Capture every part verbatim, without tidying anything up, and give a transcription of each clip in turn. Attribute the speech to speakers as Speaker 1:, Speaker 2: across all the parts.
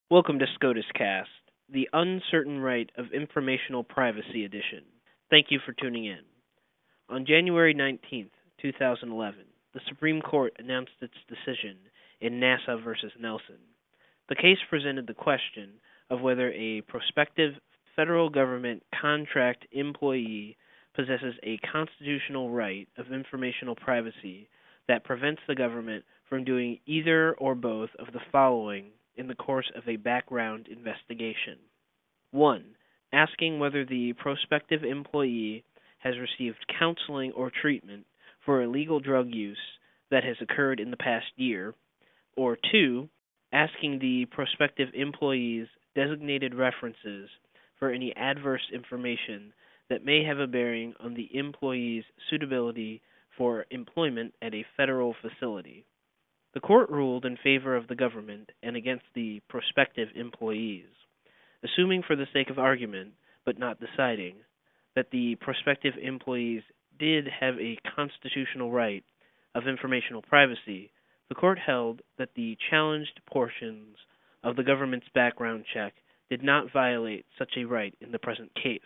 Speaker 1: Welcome to SCOTUS Cast, the Uncertain Right of Informational Privacy Edition. Thank you for tuning in. On January nineteenth, twenty eleven, the Supreme Court announced its decision in NASA versus Nelson. The case presented the question of whether a prospective federal government contract employee possesses a constitutional right of informational privacy that prevents the government from doing either or both of the following in the course of a background investigation. one. Asking whether the prospective employee has received counseling or treatment for illegal drug use that has occurred in the past year. Or two. Asking the prospective employee's designated references for any adverse information that may have a bearing on the employee's suitability for employment at a federal facility. The court ruled in favor of the government and against the prospective employees, assuming for the sake of argument, but not deciding, that the prospective employees did have a constitutional right of informational privacy. The court held that the challenged portions of the government's background check did not violate such a right in the present case.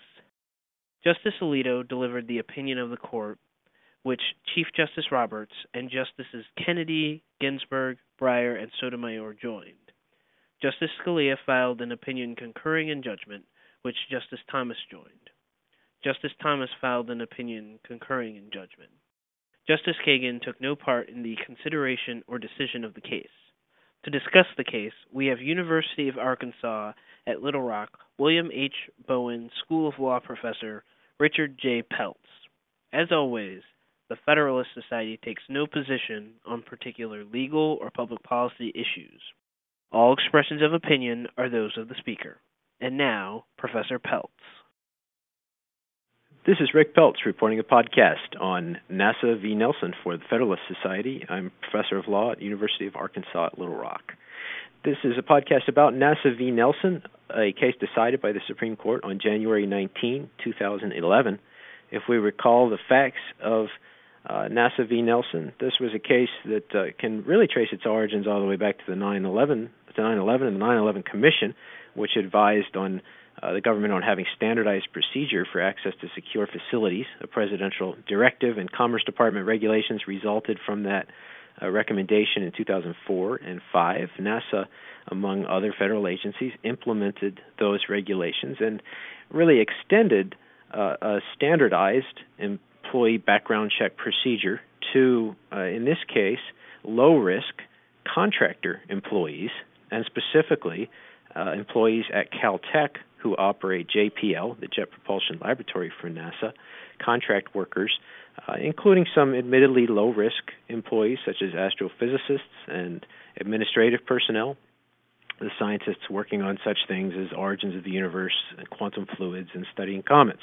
Speaker 1: Justice Alito delivered the opinion of the court, which Chief Justice Roberts and Justices Kennedy, Ginsburg, Breyer, and Sotomayor joined. Justice Scalia filed an opinion concurring in judgment, which Justice Thomas joined. Justice Thomas filed an opinion concurring in judgment. Justice Kagan took no part in the consideration or decision of the case. To discuss the case, we have University of Arkansas at Little Rock, William H. Bowen School of Law professor Richard J. Peltz. As always, the Federalist Society takes no position on particular legal or public policy issues. All expressions of opinion are those of the speaker. And now, Professor Peltz.
Speaker 2: This is Rick Peltz reporting a podcast on NASA v. Nelson for the Federalist Society. I'm Professor of Law at University of Arkansas at Little Rock. This is a podcast about NASA v. Nelson, a case decided by the Supreme Court on January nineteenth, twenty eleven. If we recall the facts of uh, NASA v. Nelson, this was a case that uh, can really trace its origins all the way back to the nine eleven, the nine eleven and the nine eleven Commission, which advised on uh, the government on having standardized procedure for access to secure facilities. A presidential directive and Commerce Department regulations resulted from that uh, recommendation in two thousand four and five. NASA, among other federal agencies, implemented those regulations and really extended uh, a standardized employee background check procedure to, uh, in this case, low-risk contractor employees, and specifically uh, employees at Caltech who operate J P L, the Jet Propulsion Laboratory for NASA, contract workers, uh, including some admittedly low-risk employees such as astrophysicists and administrative personnel, the scientists working on such things as origins of the universe, and quantum fluids, and studying comets.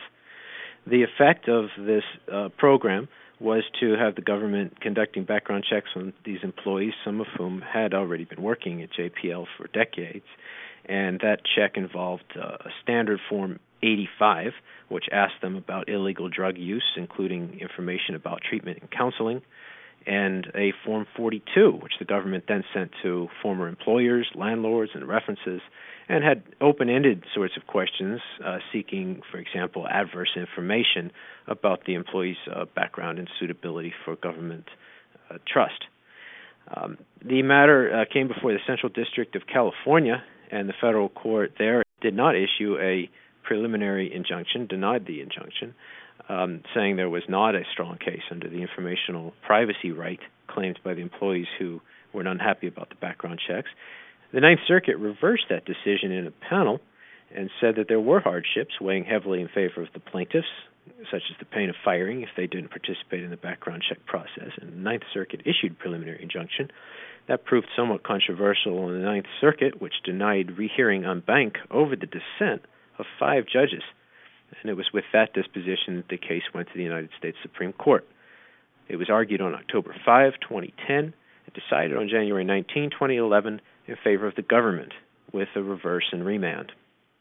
Speaker 2: The effect of this uh, program was to have the government conducting background checks on these employees, some of whom had already been working at J P L for decades, and that check involved uh, a standard Form eighty-five, which asked them about illegal drug use, including information about treatment and counseling, and a Form forty-two, which the government then sent to former employers, landlords, and references, and had open-ended sorts of questions uh, seeking, for example, adverse information about the employee's uh, background and suitability for government uh, trust. Um, the matter uh, came before the Central District of California, and the federal court there did not issue a preliminary injunction, denied the injunction, um, saying there was not a strong case under the informational privacy right claimed by the employees who were unhappy about the background checks. The Ninth Circuit reversed that decision in a panel and said that there were hardships weighing heavily in favor of the plaintiffs, such as the pain of firing if they didn't participate in the background check process. And the Ninth Circuit issued preliminary injunction. That proved somewhat controversial in the Ninth Circuit, which denied rehearing en banc over the dissent of five judges. And it was with that disposition that the case went to the United States Supreme Court. It was argued on October fifth, twenty ten, and decided on January nineteenth, twenty eleven, in favor of the government, with a reverse and remand.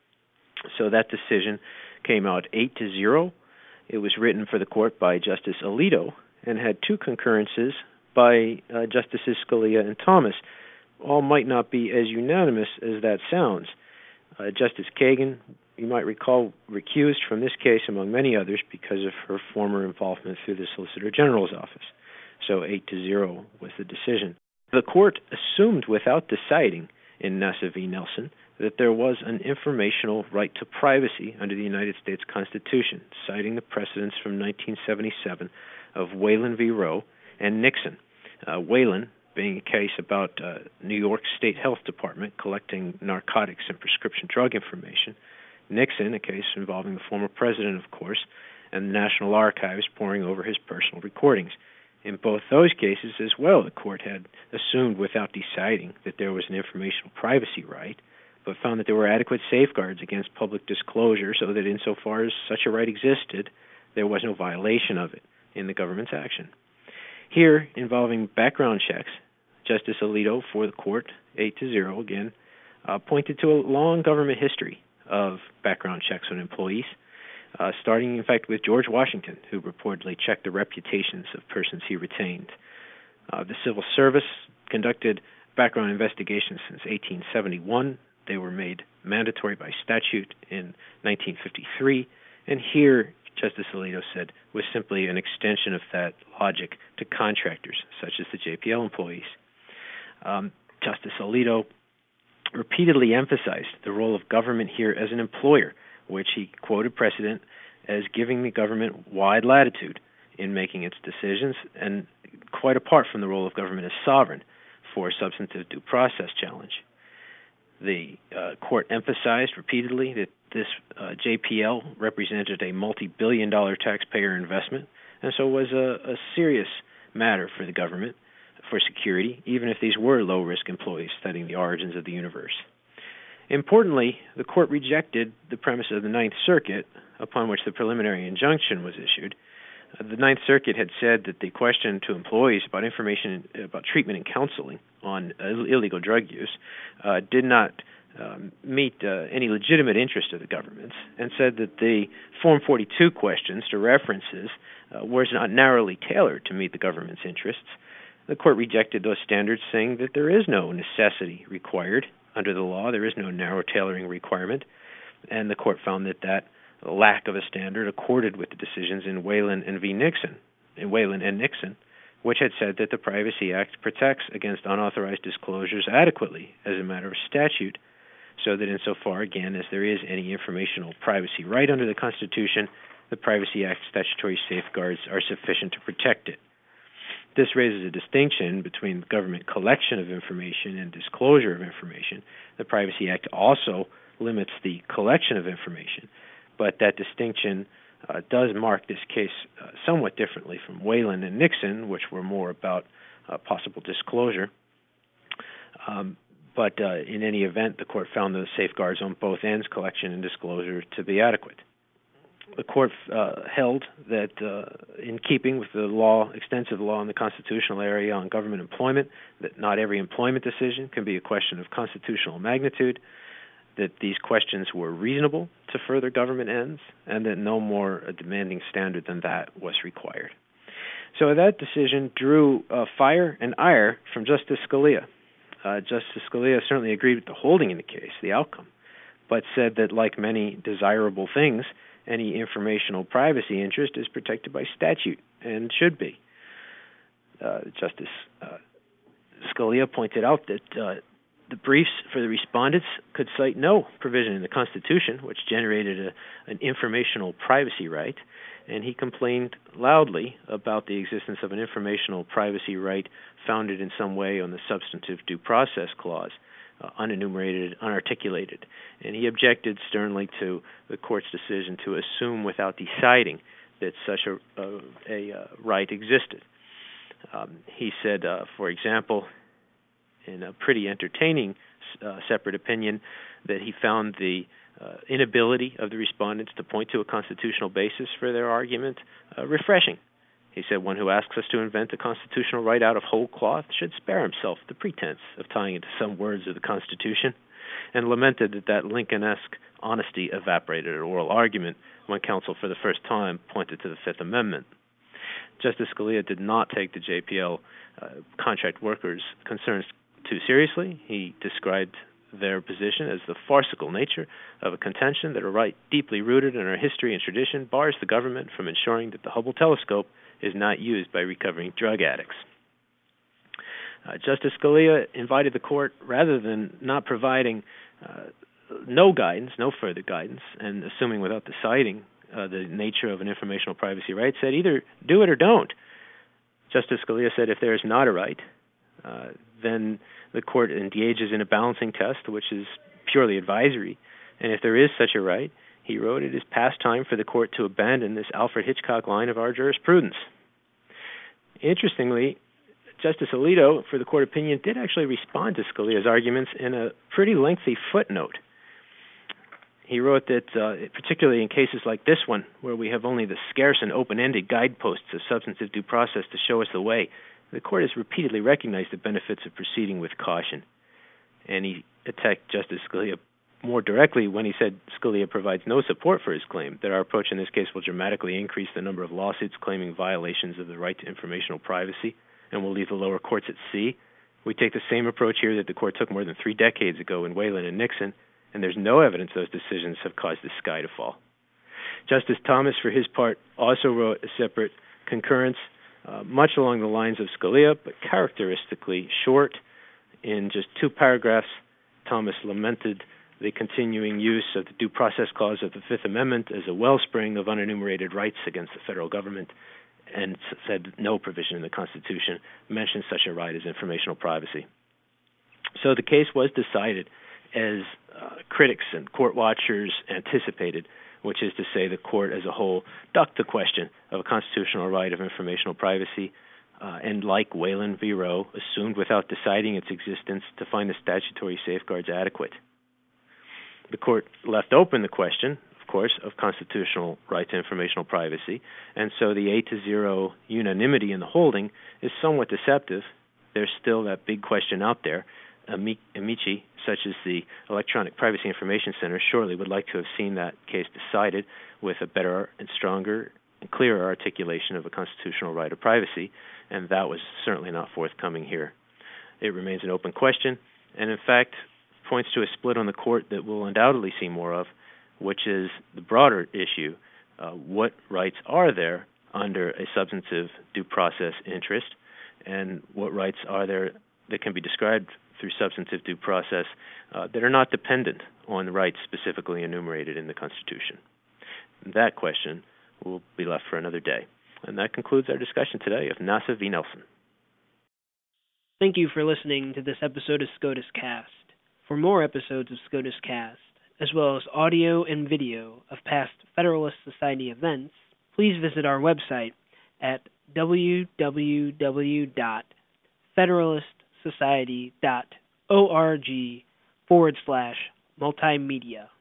Speaker 2: So that decision came out eight to zero. It was written for the court by Justice Alito and had two concurrences by uh, Justices Scalia and Thomas. all might not be as unanimous as that sounds. Uh, Justice Kagan, you might recall, recused from this case, among many others, because of her former involvement through the Solicitor General's office. So eight to zero was the decision. The court assumed without deciding in Nassau v. Nelson that there was an informational right to privacy under the United States Constitution, citing the precedents from nineteen seventy-seven of Whalen v. Roe and Nixon. Uh, Whalen being a case about uh, New York State Health Department collecting narcotics and prescription drug information. Nixon, a case involving the former president, of course, and the National Archives poring over his personal recordings. In both those cases as well, the court had assumed without deciding that there was an informational privacy right, but found that there were adequate safeguards against public disclosure so that insofar as such a right existed, there was no violation of it in the government's action. Here, involving background checks, Justice Alito for the court, eight to zero again, uh, pointed to a long government history of background checks on employees, uh, starting, in fact, with George Washington, who reportedly checked the reputations of persons he retained. Uh, the Civil Service conducted background investigations since eighteen seventy-one. They were made mandatory by statute in nineteen fifty-three, and here, Justice Alito said, was simply an extension of that logic to contractors, such as the J P L employees. Um, Justice Alito repeatedly emphasized the role of government here as an employer, which he quoted precedent as giving the government wide latitude in making its decisions, and quite apart from the role of government as sovereign for a substantive due process challenge. The uh, court emphasized repeatedly that this uh, J P L represented a multi-billion dollar taxpayer investment, and so was a, a serious matter for the government for security, even if these were low-risk employees studying the origins of the universe. Importantly, the court rejected the premise of the Ninth Circuit, upon which the preliminary injunction was issued. Uh, the Ninth Circuit had said that the question to employees about information about treatment and counseling on uh, illegal drug use uh, did not um, meet uh, any legitimate interest of the government's, and said that the Form forty-two questions to references uh, were not narrowly tailored to meet the government's interests. The court rejected those standards, saying that there is no necessity required under the law. There is no narrow tailoring requirement, and the court found that that lack of a standard accorded with the decisions in Whalen and v. Nixon, in Whalen and Nixon, which had said that the Privacy Act protects against unauthorized disclosures adequately as a matter of statute, so that insofar, again, as there is any informational privacy right under the Constitution, the Privacy Act statutory safeguards are sufficient to protect it. This raises a distinction between government collection of information and disclosure of information. The Privacy Act also limits the collection of information, but that distinction uh, does mark this case uh, somewhat differently from Whalen and Nixon, which were more about uh, possible disclosure. Um, but uh, in any event, the court found the safeguards on both ends, collection and disclosure, to be adequate. The court uh, held that uh, in keeping with the law, extensive law in the constitutional area on government employment, that not every employment decision can be a question of constitutional magnitude, that these questions were reasonable to further government ends, and that no more a demanding standard than that was required. So that decision drew uh, fire and ire from Justice Scalia. Uh, Justice Scalia certainly agreed with the holding in the case, the outcome, but said that like many desirable things, any informational privacy interest is protected by statute and should be. Uh, Justice uh, Scalia pointed out that uh, the briefs for the respondents could cite no provision in the Constitution which generated a, an informational privacy right, and he complained loudly about the existence of an informational privacy right founded in some way on the substantive due process clause, uh, unenumerated, unarticulated. And he objected sternly to the court's decision to assume without deciding that such a, a, a uh, right existed. Um, he said, uh, for example, in a pretty entertaining uh, separate opinion, that he found the uh, inability of the respondents to point to a constitutional basis for their argument uh, refreshing. He said, one who asks us to invent a constitutional right out of whole cloth should spare himself the pretense of tying it to some words of the Constitution, and lamented that that Lincoln-esque honesty evaporated at oral argument when counsel for the first time pointed to the Fifth Amendment. Justice Scalia did not take the J P L uh, contract workers' concerns too seriously. He described their position as the farcical nature of a contention that a right deeply rooted in our history and tradition bars the government from ensuring that the Hubble telescope is not used by recovering drug addicts. Uh, Justice Scalia invited the court, rather than not providing uh, no guidance, no further guidance, and assuming without deciding uh, the nature of an informational privacy right, said either do it or don't. Justice Scalia said if there is not a right, uh, then the court engages in a balancing test, which is purely advisory. And if there is such a right, he wrote, it is past time for the court to abandon this Alfred Hitchcock line of our jurisprudence. Interestingly, Justice Alito, for the court opinion, did actually respond to Scalia's arguments in a pretty lengthy footnote. He wrote that, uh, particularly in cases like this one, where we have only the scarce and open-ended guideposts of substantive due process to show us the way, the court has repeatedly recognized the benefits of proceeding with caution. And he attacked Justice Scalia more directly when he said Scalia provides no support for his claim that our approach in this case will dramatically increase the number of lawsuits claiming violations of the right to informational privacy and will leave the lower courts at sea. We take the same approach here that the court took more than three decades ago in Whelan and Nixon, and there's no evidence those decisions have caused the sky to fall. Justice Thomas, for his part, also wrote a separate concurrence, uh, much along the lines of Scalia, but characteristically short. In just two paragraphs, Thomas lamented the continuing use of the Due Process Clause of the Fifth Amendment as a wellspring of unenumerated rights against the federal government, and said no provision in the Constitution mentions such a right as informational privacy. So the case was decided as uh, critics and court watchers anticipated, which is to say the court as a whole ducked the question of a constitutional right of informational privacy, uh, and like Whelan v. Roe, assumed without deciding its existence to find the statutory safeguards adequate. The court left open the question, of course, of constitutional right to informational privacy, and so the eight to zero unanimity in the holding is somewhat deceptive. There's still that big question out there. Amici, such as the Electronic Privacy Information Center, surely would like to have seen that case decided with a better and stronger and clearer articulation of a constitutional right of privacy, and that was certainly not forthcoming here. It remains an open question, and in fact points to a split on the court that we'll undoubtedly see more of, which is the broader issue. Uh, what rights are there under a substantive due process interest, and what rights are there that can be described through substantive due process uh, that are not dependent on the rights specifically enumerated in the Constitution? That question will be left for another day. And that concludes our discussion today of NASA v. Nelson.
Speaker 1: Thank you for listening to this episode of SCOTUS Cast. For more episodes of SCOTUS Cast, as well as audio and video of past Federalist Society events, please visit our website at w w w dot federalist society dot org forward slash multimedia.